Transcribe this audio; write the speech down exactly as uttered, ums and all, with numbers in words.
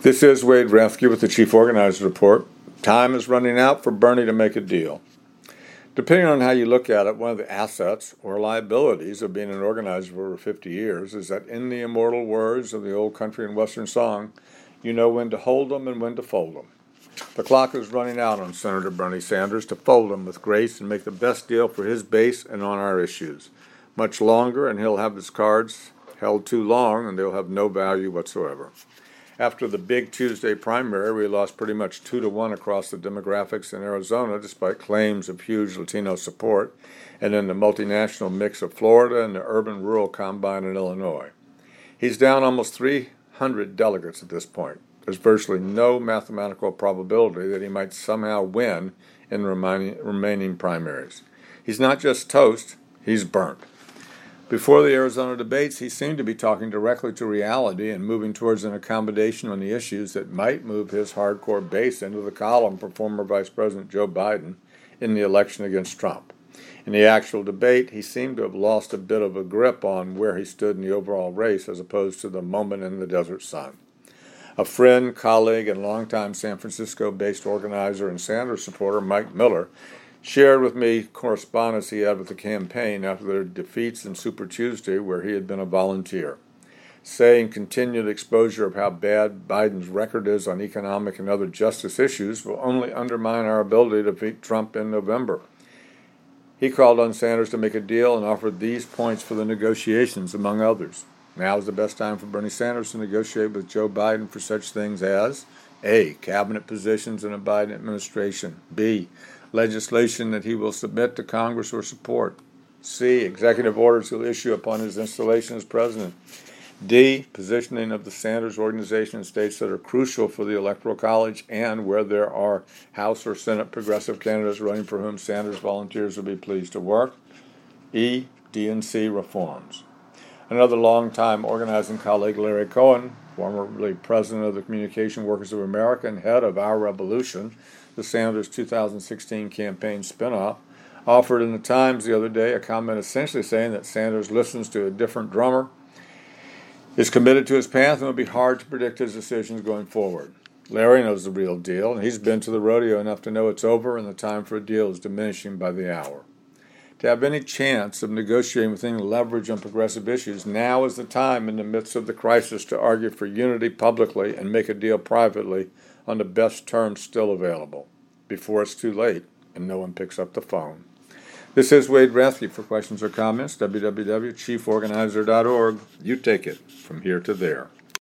This is Wade Rathke with the Chief Organizer Report. Time is running out for Bernie to make a deal. Depending on how you look at it, one of the assets or liabilities of being an organizer for over fifty years is that in the immortal words of the old country and western song, you know when to hold them and when to fold them. The clock is running out on Senator Bernie Sanders to fold them with grace and make the best deal for his base and on our issues. Much longer, and he'll have his cards held too long, and they'll have no value whatsoever. After the big Tuesday primary, we lost pretty much two to one across the demographics in Arizona, despite claims of huge Latino support, and in the multinational mix of Florida and the urban-rural combine in Illinois. He's down almost three hundred delegates at this point. There's virtually no mathematical probability that he might somehow win in the remaining, remaining primaries. He's not just toast, he's burnt. Before the Arizona debates, he seemed to be talking directly to reality and moving towards an accommodation on the issues that might move his hardcore base into the column for former Vice President Joe Biden in the election against Trump. In the actual debate, he seemed to have lost a bit of a grip on where he stood in the overall race as opposed to the moment in the desert sun. A friend, colleague, and longtime San Francisco-based organizer and Sanders supporter, Mike Miller, shared with me correspondence he had with the campaign after their defeats in Super Tuesday, where he had been a volunteer, saying continued exposure of how bad Biden's record is on economic and other justice issues will only undermine our ability to beat Trump in November. He called on Sanders to make a deal and offered these points for the negotiations, among others. Now is the best time for Bernie Sanders to negotiate with Joe Biden for such things as A. Cabinet positions in a Biden administration. B. Legislation that he will submit to Congress or support. C. Executive orders he'll issue upon his installation as president. D. Positioning of the Sanders organization in states that are crucial for the Electoral College and where there are House or Senate progressive candidates running for whom Sanders volunteers will be pleased to work. E. D N C reforms. Another longtime organizing colleague, Larry Cohen, formerly president of the Communication Workers of America and head of Our Revolution, the Sanders two thousand sixteen campaign spinoff, offered in the Times the other day a comment essentially saying that Sanders listens to a different drummer, is committed to his path, and it will be hard to predict his decisions going forward. Larry knows the real deal, and he's been to the rodeo enough to know it's over and the time for a deal is diminishing by the hour. To have any chance of negotiating with any leverage on progressive issues, now is the time in the midst of the crisis to argue for unity publicly and make a deal privately on the best terms still available, before it's too late and no one picks up the phone. This is Wade Rathke. For questions or comments, w w w dot chief organizer dot org. You take it from here to there.